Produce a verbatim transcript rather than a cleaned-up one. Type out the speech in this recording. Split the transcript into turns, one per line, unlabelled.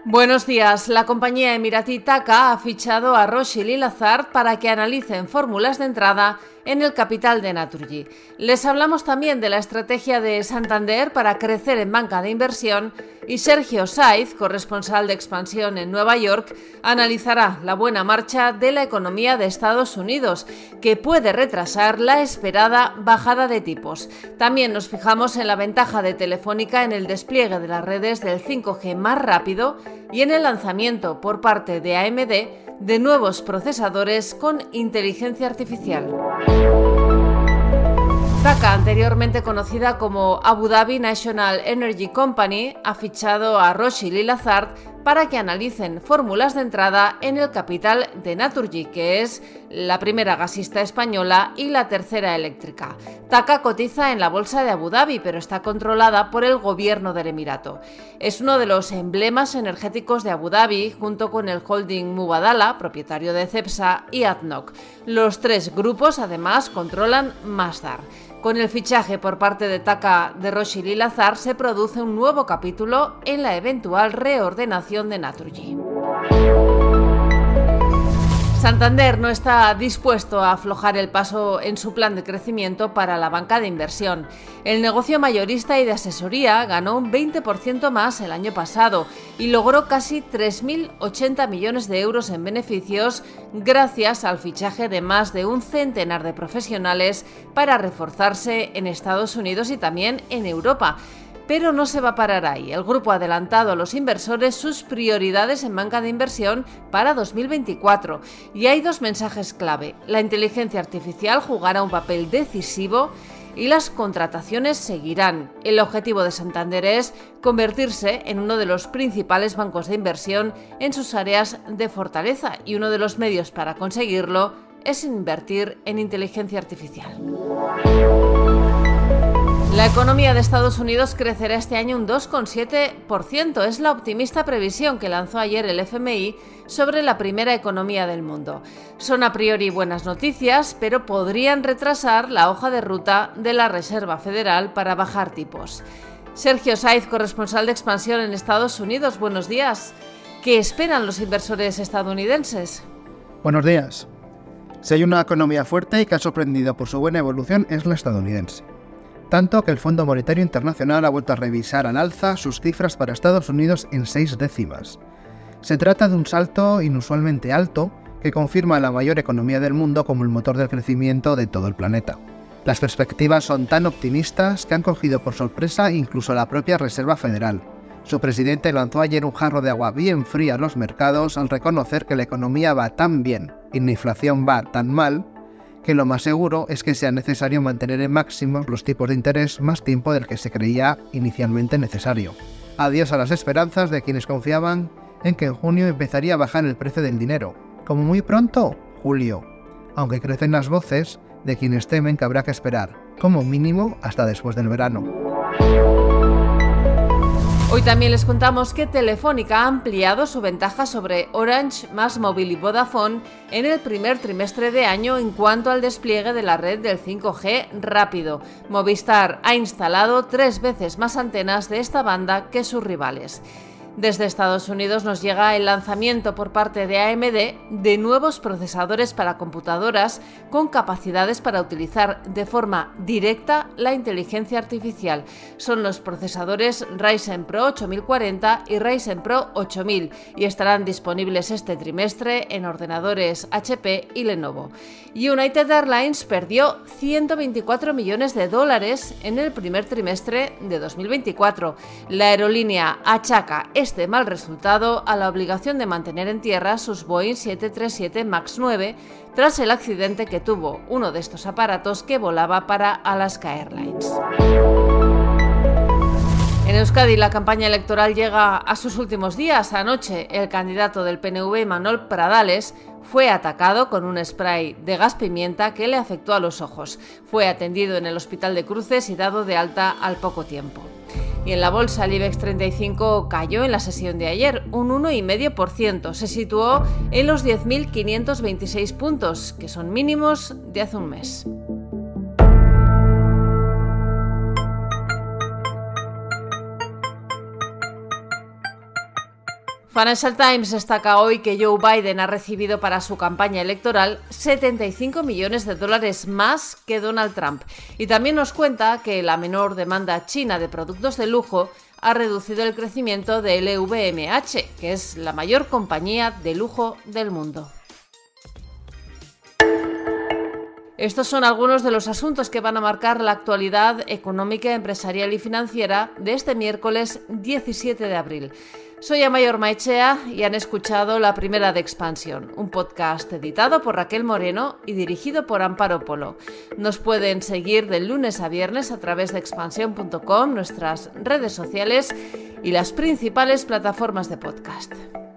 Buenos días. La compañía emiratí TAQA ha fichado a Rothschild y Lazard para que analicen fórmulas de entrada en el capital de Naturgy. Les hablamos también de la estrategia de Santander para crecer en banca de inversión y Sergio Saiz, corresponsal de expansión en Nueva York, analizará la buena marcha de la economía de Estados Unidos, que puede retrasar la esperada bajada de tipos. También nos fijamos en la ventaja de Telefónica en el despliegue de las redes del cinco G más rápido y en el lanzamiento por parte de A M D de nuevos procesadores con inteligencia artificial. TAQA, anteriormente conocida como Abu Dhabi National Energy Company, ha fichado a Rothschild y Lazard para que analicen fórmulas de entrada en el capital de Naturgy, que es la primera gasista española y la tercera eléctrica. TAQA cotiza en la bolsa de Abu Dhabi, pero está controlada por el gobierno del Emirato. Es uno de los emblemas energéticos de Abu Dhabi, junto con el holding Mubadala, propietario de Cepsa, y A D N O C. Los tres grupos, además, controlan Masdar. Con el fichaje por parte de TAQA de Rothschild y Lazard se produce un nuevo capítulo en la eventual reordenación de Naturgy. Santander no está dispuesto a aflojar el paso en su plan de crecimiento para la banca de inversión. El negocio mayorista y de asesoría ganó un veinte por ciento más el año pasado y logró casi tres mil ochenta millones de euros en beneficios gracias al fichaje de más de un centenar de profesionales para reforzarse en Estados Unidos y también en Europa. Pero no se va a parar ahí. El grupo ha adelantado a los inversores sus prioridades en banca de inversión para dos mil veinticuatro. Y hay dos mensajes clave. La inteligencia artificial jugará un papel decisivo y las contrataciones seguirán. El objetivo de Santander es convertirse en uno de los principales bancos de inversión en sus áreas de fortaleza, y uno de los medios para conseguirlo es invertir en inteligencia artificial. La economía de Estados Unidos crecerá este año un dos coma siete por ciento. Es la optimista previsión que lanzó ayer el F M I sobre la primera economía del mundo. Son a priori buenas noticias, pero podrían retrasar la hoja de ruta de la Reserva Federal para bajar tipos. Sergio Saiz, corresponsal de expansión en Estados Unidos. Buenos días. ¿Qué esperan los inversores estadounidenses?
Buenos días. Si hay una economía fuerte y que ha sorprendido por su buena evolución es la estadounidense. Tanto que el Fondo Monetario Internacional ha vuelto a revisar al alza sus cifras para Estados Unidos en seis décimas. Se trata de un salto inusualmente alto que confirma a la mayor economía del mundo como el motor del crecimiento de todo el planeta. Las perspectivas son tan optimistas que han cogido por sorpresa incluso a la propia Reserva Federal. Su presidente lanzó ayer un jarro de agua bien fría a los mercados al reconocer que la economía va tan bien y la inflación va tan mal que lo más seguro es que sea necesario mantener en máximos los tipos de interés más tiempo del que se creía inicialmente necesario. Adiós a las esperanzas de quienes confiaban en que en junio empezaría a bajar el precio del dinero. Como muy pronto, julio. Aunque crecen las voces de quienes temen que habrá que esperar, como mínimo, hasta después del verano.
Hoy también les contamos que Telefónica ha ampliado su ventaja sobre Orange, MásMóvil y Vodafone en el primer trimestre de año en cuanto al despliegue de la red del cinco G rápido. Movistar ha instalado tres veces más antenas de esta banda que sus rivales. Desde Estados Unidos nos llega el lanzamiento por parte de A M D de nuevos procesadores para computadoras con capacidades para utilizar de forma directa la inteligencia artificial. Son los procesadores Ryzen Pro ocho mil cuarenta y Ryzen Pro ocho mil y estarán disponibles este trimestre en ordenadores H P y Lenovo. United Airlines perdió ciento veinticuatro millones de dólares en el primer trimestre de dos mil veinticuatro. La aerolínea achaca este mal resultado a la obligación de mantener en tierra sus Boeing siete treinta y siete MAX nueve tras el accidente que tuvo uno de estos aparatos que volaba para Alaska Airlines. En Euskadi la campaña electoral llega a sus últimos días. Anoche el candidato del P N V, Imanol Pradales, fue atacado con un spray de gas pimienta que le afectó a los ojos. Fue atendido en el hospital de Cruces y dado de alta al poco tiempo. Y en la bolsa el IBEX treinta y cinco cayó en la sesión de ayer un uno coma cinco por ciento. Se situó en los diez mil quinientos veintiséis puntos, que son mínimos de hace un mes. Financial Times destaca hoy que Joe Biden ha recibido para su campaña electoral setenta y cinco millones de dólares más que Donald Trump. Y también nos cuenta que la menor demanda china de productos de lujo ha reducido el crecimiento de L V M H, que es la mayor compañía de lujo del mundo. Estos son algunos de los asuntos que van a marcar la actualidad económica, empresarial y financiera de este miércoles diecisiete de abril. Soy Amaia Ormaechea y han escuchado La Primera de Expansión, un podcast editado por Raquel Moreno y dirigido por Amparo Polo. Nos pueden seguir de lunes a viernes a través de expansión punto com, nuestras redes sociales y las principales plataformas de podcast.